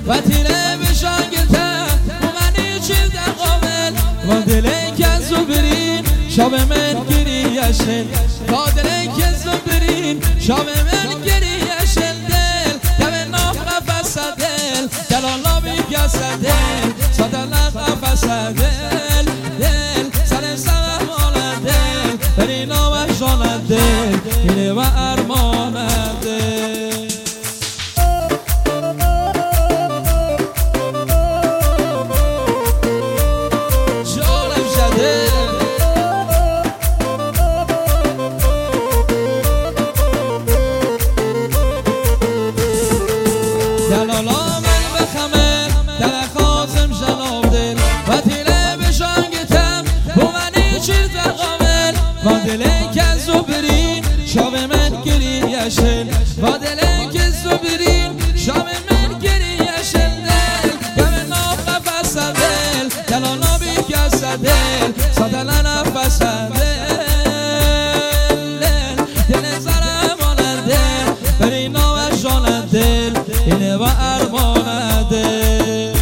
و تیره بشانگته منی چیز در قابل و دلی که زبرین شاب من گریشن و دلی که زبرین شاب من گریشن دل دم ناف قفص دل دل الله بیگس دل صدل قفص دل دل سر سلام دل برینا و جان دل اینه و ارمان دل دلی که زبرین شاب من گریشن و دلی که زبرین شاب من گریشن دل دم ناف قفص دل دلالا بیگس دل صدل نفس دل دل زرمان دل برینا و جان دل اینه و ارمان دل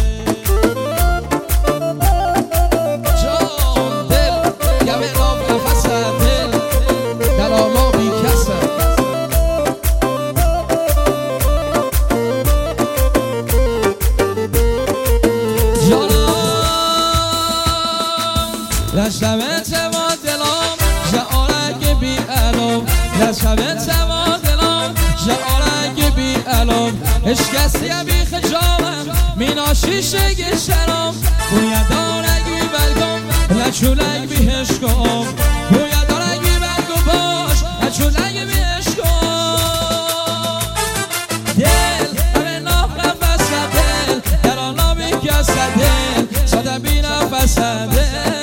لشبت و دلم جعارک بی علم لشبت و دلم جعارک بی علم اشکستی بی خجالم میناشیش گشترم بویا دارگی بلگم لچولک بی هشکم بویا دارگی بلگم باش لچولک بی هشکم دل همه ناف قفص دل دلالا بی کس دل ساده بی نفس دل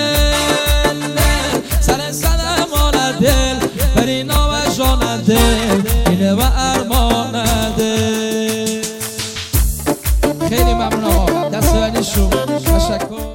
دل برینا و جان دل اینه و ارمان دل خیلی ممنون آقا دست بندیشون تشکر